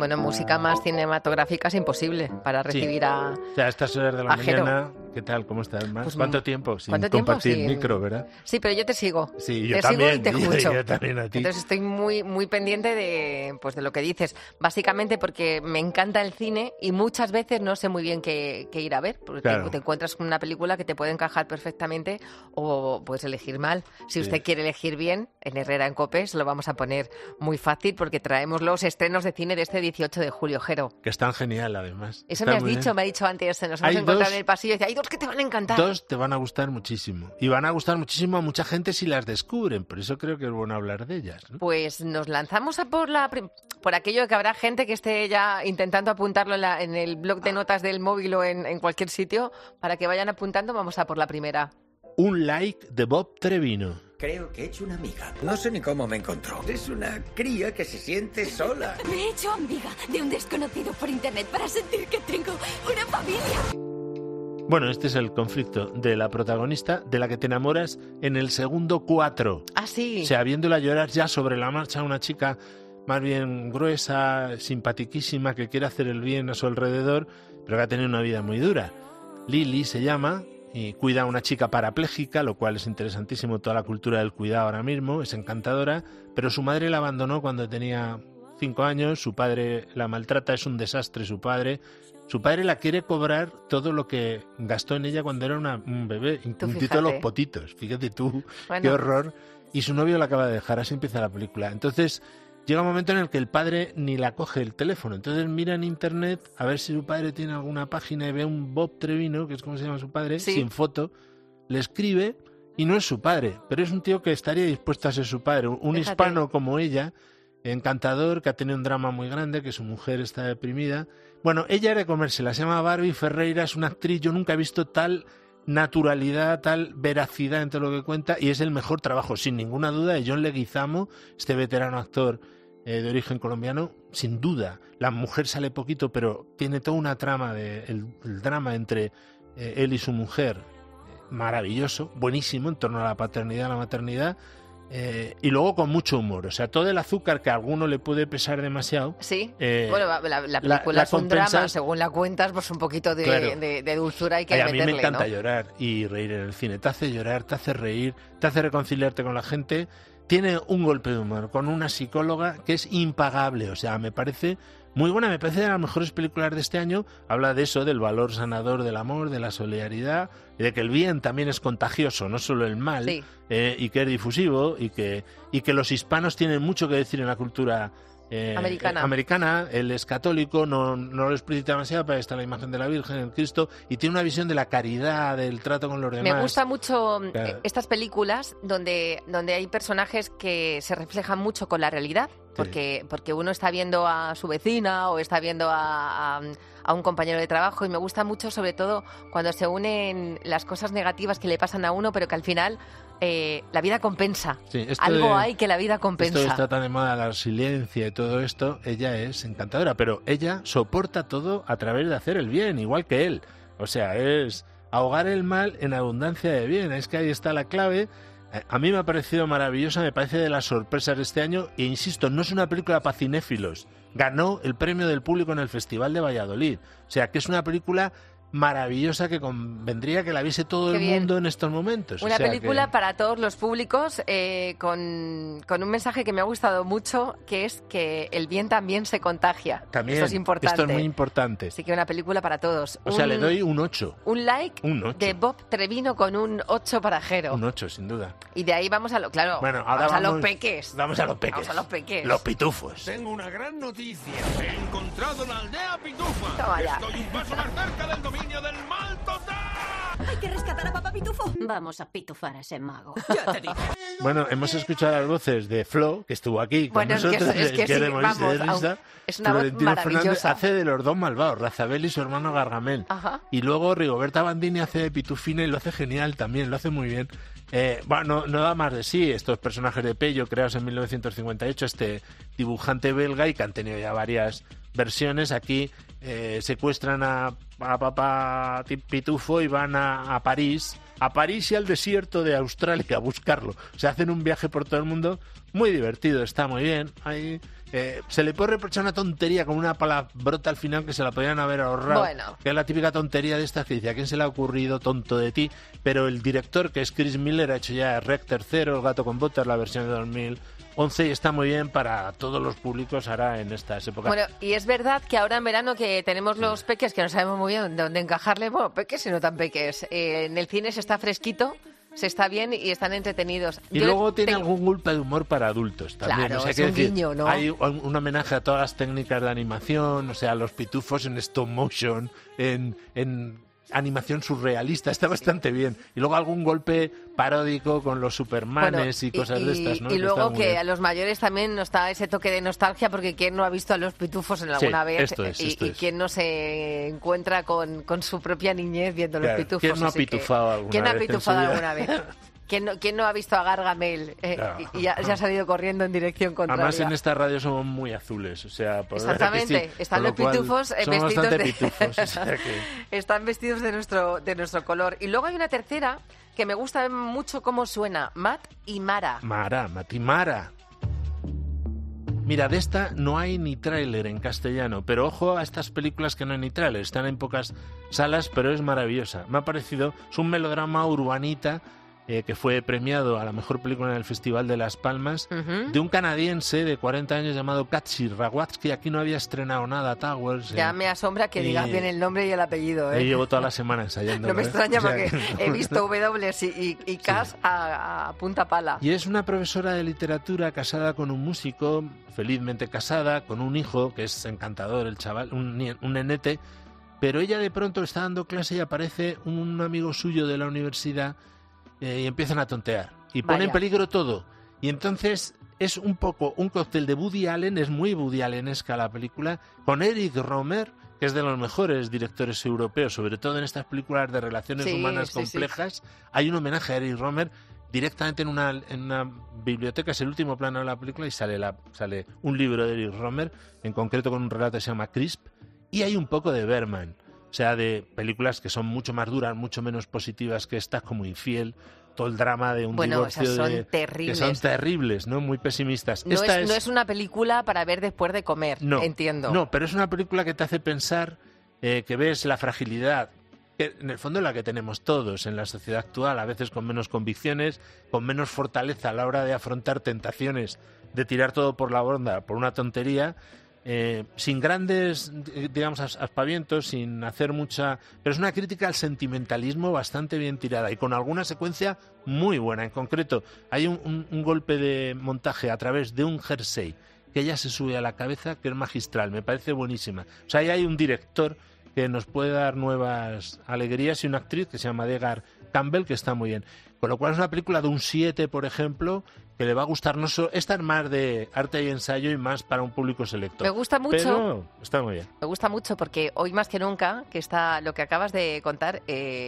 Bueno, música más cinematográfica es imposible para recibir a... O sea, a estas horas de la mañana, ¿qué tal? ¿Cómo estás, Mar? Pues, ¿Cuánto tiempo sin ¿cuánto tiempo? compartir Sí. micro, verdad? Sí, pero yo te sigo. Sí, yo te también. Sigo y te escucho. Yo también a ti. Entonces estoy muy, muy pendiente de lo que dices. Básicamente porque me encanta el cine y muchas veces no sé muy bien qué ir a ver. Porque Claro. te encuentras con una película que te puede encajar perfectamente o puedes elegir mal. Si usted quiere elegir bien, en Herrera en COPE se lo vamos a poner muy fácil porque traemos los estrenos de cine de este 18 de julio, Jero. Que están genial, además. Eso Está me has muy dicho, bien. me ha dicho antes, nos hemos Hay encontrado dos- en el pasillo y decía, hay dos que te van a encantar. Dos te van a gustar muchísimo. Y van a gustar muchísimo a mucha gente si las descubren. Por eso creo que es bueno hablar de ellas, ¿no? Pues nos lanzamos a por aquello de que habrá gente que esté ya intentando apuntarlo en el blog de notas del móvil o en cualquier sitio. Para que vayan apuntando, vamos a por la primera. Un like de Bob Trevino. Creo que he hecho una amiga. No sé ni cómo me encontró. Es una cría que se siente sola. Me he hecho amiga de un desconocido por internet para sentir que tengo una familia. Bueno, este es el conflicto de la protagonista de la que te enamoras en el segundo 4. Ah, sí. O sea, viéndola llorar ya sobre la marcha, una chica más bien gruesa, simpatiquísima, que quiere hacer el bien a su alrededor, pero que ha tenido una vida muy dura. Lily se llama y cuida a una chica parapléjica, lo cual es interesantísimo, toda la cultura del cuidado ahora mismo, es encantadora, pero su madre la abandonó cuando tenía 5 años, su padre la maltrata, es un desastre su padre la quiere cobrar todo lo que gastó en ella cuando era un bebé, incluido los potitos, fíjate tú, Bueno. qué horror, y su novio la acaba de dejar, así empieza la película. Entonces llega un momento en el que el padre ni la coge el teléfono, entonces mira en internet a ver si su padre tiene alguna página y ve un Bob Trevino, que es como se llama su padre, Sí. sin foto, le escribe y no es su padre, pero es un tío que estaría dispuesto a ser su padre, un Fíjate. hispano como ella, encantador, que ha tenido un drama muy grande, que su mujer está deprimida. Bueno, ella era de comérsela, se llama Barbie Ferreira, es una actriz, yo nunca he visto tal naturalidad, tal veracidad en todo lo que cuenta, y es el mejor trabajo, sin ninguna duda, de John Leguizamo, este veterano actor de origen colombiano, sin duda. La mujer sale poquito, pero tiene toda una trama, el drama entre él y su mujer, maravilloso, buenísimo, en torno a la paternidad, a la maternidad, y luego con mucho humor. O sea, todo el azúcar que a alguno le puede pesar demasiado. Sí. Bueno, la película la es un drama, compensas. según la cuentas, pues un poquito Claro. de dulzura hay que Ay, a meterle, mí me encanta ¿no? llorar y reír en el cine. Te hace llorar, te hace reír, te hace reconciliarte con la gente. Tiene un golpe de humor con una psicóloga que es impagable. O sea, me parece muy buena, me parece de las mejores películas de este año. Habla de eso, del valor sanador del amor, de la solidaridad, y de que el bien también es contagioso, no solo el mal, Sí. y que es difusivo, y que los hispanos tienen mucho que decir en la cultura americana. Él es católico, no lo explicita demasiado, pero ahí está la imagen de la Virgen, el Cristo, y tiene una visión de la caridad, del trato con los demás. Me gusta mucho Claro. estas películas donde hay personajes que se reflejan mucho con la realidad, porque uno está viendo a su vecina o está viendo a un compañero de trabajo, y me gusta mucho sobre todo cuando se unen las cosas negativas que le pasan a uno, pero que al final la vida compensa. Sí, Algo hay que la vida compensa. Esto está tan de moda, la resiliencia y todo esto. Ella es encantadora, pero ella soporta todo a través de hacer el bien, igual que él. O sea, es ahogar el mal en abundancia de bien. Es que ahí está la clave. A mí me ha parecido maravillosa, me parece de las sorpresas de este año, e insisto, no es una película para cinéfilos. Ganó el premio del público en el Festival de Valladolid. O sea, que es una película maravillosa que convendría que la viese todo Qué el bien. mundo en estos momentos. Una O sea película que... para todos los públicos, con un mensaje que me ha gustado mucho, que es que el bien también se contagia. También, Esto es importante. esto es muy importante. Así que una película para todos. O sea, le doy un 8. Un like Un 8. de Bob Trevino con un 8 para Jero. Un 8, sin duda. Y de ahí vamos a lo, claro, Bueno, ahora vamos a los peques. Vamos a los peques. Vamos a los peques. Los pitufos. Tengo una gran noticia. He encontrado la aldea Pitufa. Toma ya. Estoy un paso más cerca del dominio del mal total. Hay que rescatar a Papá Pitufo. Vamos a pitufar a ese mago. Ya te dije. Bueno, hemos escuchado las voces de Flo, que estuvo aquí con Bueno, es que nosotros. es que sí, de Moisés vamos, de Risa. es una voz Florentino Fernández maravillosa. hace de los dos malvados, Razabel y su hermano Gargamel. Ajá. Y luego Rigoberta Bandini hace de Pitufina y lo hace genial también, lo hace muy bien. Bueno, no da más de sí estos personajes de Pello creados en 1958, este dibujante belga, y que han tenido ya varias versiones. Aquí secuestran a papá Pitufo y van a París y al desierto de Australia a buscarlo. O sea, hacen un viaje por todo el mundo muy divertido, está muy bien. Hay se le puede reprochar una tontería con una palabrota al final que se la podrían haber ahorrado. Bueno. Que es la típica tontería de estas que dice, ¿a quién se le ha ocurrido? Tonto de ti. Pero el director, que es Chris Miller, ha hecho ya Rec Tercero, El gato con botas, la versión de 2011, y está muy bien para todos los públicos ahora en estas épocas. Bueno, y es verdad que ahora en verano que tenemos los peques que no sabemos muy bien dónde encajarle, bueno, peques y no tan peques, en el cine se está fresquito, se está bien y están entretenidos. Y luego tiene algún golpe de humor para adultos también. Claro, o sea, es quiero un decir, guiño, ¿no? Hay un homenaje a todas las técnicas de animación, o sea, los pitufos en stop motion, en animación surrealista, está bastante bien. Y luego algún golpe paródico con los Supermanes y cosas de estas, ¿no? Y luego que bien. a los mayores también nos da ese toque de nostalgia, porque quién no ha visto a los pitufos en alguna vez esto es. y quién no se encuentra con su propia niñez viendo Claro, los pitufos. ¿quién no ha Así que, pitufado alguna ¿quién vez ha en su pitufado vida? alguna vez? ¿Quién no ha visto a Gargamel Claro. y ya ha salido corriendo en dirección contraria? Además, en esta radio somos muy azules, o sea, por Exactamente, verdad que sí. están Con lo los cual, pitufos somos vestidos bastante de... pitufos, o sea que... Están vestidos de nuestro color. Y luego hay una tercera que me gusta mucho cómo suena, Matt y Mara. Matimara. Mira, de esta no hay ni tráiler en castellano, pero ojo a estas películas que no hay ni tráiler, están en pocas salas, pero es maravillosa. Me ha parecido, es un melodrama urbanita que fue premiado a la mejor película en el Festival de Las Palmas, de un canadiense de 40 años llamado Katsi Rawatsky. Aquí no había estrenado nada, Towers. Ya me asombra que digas bien el nombre y el apellido. Ahí llevo toda la semana ensayando. No me extraña O sea, porque he visto W y Cas a punta pala. Y es una profesora de literatura casada con un músico, felizmente casada, con un hijo que es encantador, el chaval, un nenete, pero ella de pronto está dando clase y aparece un amigo suyo de la universidad y empiezan a tontear y pone en peligro todo. Y entonces es un poco un cóctel de Woody Allen, es muy Woody Allenesca la película, con Eric Romer, que es de los mejores directores europeos, sobre todo en estas películas de relaciones humanas complejas. Hay un homenaje a Eric Romer directamente en una biblioteca, es el último plano de la película y sale un libro de Eric Romer, en concreto con un relato que se llama Crisp, y hay un poco de Berman. O sea, de películas que son mucho más duras, mucho menos positivas que estas, como Infiel, todo el drama de un divorcio terribles. que son terribles, ¿no? Muy pesimistas. No es una película para ver después de comer, entiendo. No, pero es una película que te hace pensar, que ves la fragilidad, que en el fondo es la que tenemos todos en la sociedad actual, a veces con menos convicciones, con menos fortaleza a la hora de afrontar tentaciones, de tirar todo por la borda, por una tontería. Sin grandes, digamos, aspavientos, sin hacer mucha... Pero es una crítica al sentimentalismo bastante bien tirada y con alguna secuencia muy buena. En concreto, hay un golpe de montaje a través de un jersey que ella se sube a la cabeza que es magistral, me parece buenísima. O sea, ahí hay un director que nos puede dar nuevas alegrías y una actriz que se llama Degar Campbell que está muy bien. Con lo cual es una película de un 7, por ejemplo, que le va a gustar. No solo, esta es más de arte y ensayo y más para un público selecto. Me gusta mucho. Pero está muy bien. Me gusta mucho porque hoy más que nunca, lo que acabas de contar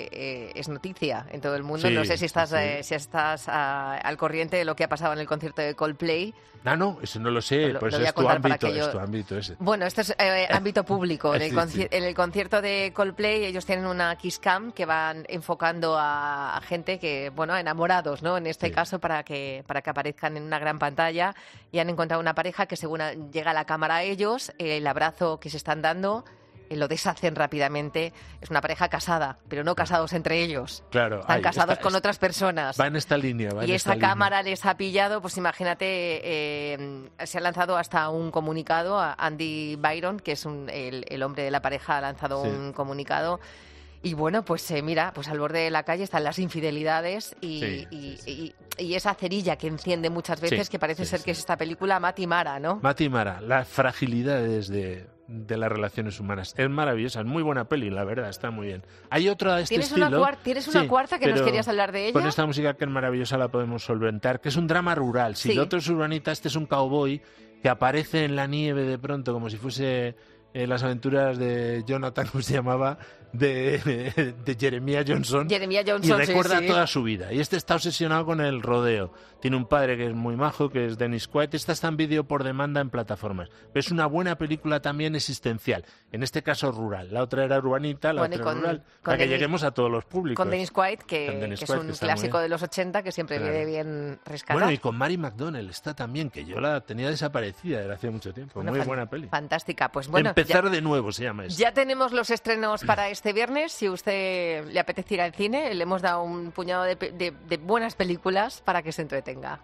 es noticia en todo el mundo. Sí, no sé si estás, sí. si estás al corriente de lo que ha pasado en el concierto de Coldplay. No, eso no lo sé, pues es tu ámbito ese. Bueno, esto es ámbito público. En el concierto de Coldplay ellos tienen una Kiss Cam que van enfocando a gente que, bueno, a enamorados, ¿no? En este caso para que aparezcan en una gran pantalla, y han encontrado una pareja que según llega la cámara a ellos, el abrazo que se están dando lo deshacen rápidamente. Es una pareja casada, pero no casados entre ellos. Claro. Están casados con otras personas. Va en esta línea. Y esa cámara les ha pillado, pues imagínate, se ha lanzado hasta un comunicado a Andy Byron, que es el hombre de la pareja, ha lanzado un comunicado. Y bueno, pues mira, pues al borde de la calle están las infidelidades y esa cerilla que enciende muchas veces, que parece ser que es esta película Matt y Mara, ¿no? Matt y Mara, las fragilidades de las relaciones humanas. Es maravillosa, es muy buena peli, la verdad, está muy bien. Hay otra de este estilo. ¿Tienes una cuarta que nos querías hablar de ella? Con esta música que es maravillosa la podemos solventar, que es un drama rural. Si el otro es urbanita, este es un cowboy que aparece en la nieve de pronto como si fuese Las aventuras de Jonathan, ¿cómo se llamaba? De Jeremiah Johnson. Jeremiah Johnson, y recuerda sí. toda su vida. Y este está obsesionado con el rodeo. Tiene un padre que es muy majo, que es Dennis Quaid. Esta está en vídeo por demanda en plataformas. Pero es una buena película también existencial. En este caso rural. La otra era urbanita, la otra rural. Para que lleguemos a todos los públicos. Con Dennis Quaid, que es un clásico de los 80 que siempre viene bien rescatar. Bueno, y con Mary McDonnell está también, que yo la tenía desaparecida desde hace mucho tiempo. Muy buena peli. Fantástica. Pues bueno, Empezar de nuevo se llama eso. Ya tenemos los estrenos para este viernes. Si a usted le apetece ir al cine, le hemos dado un puñado de buenas películas para que se entretenga.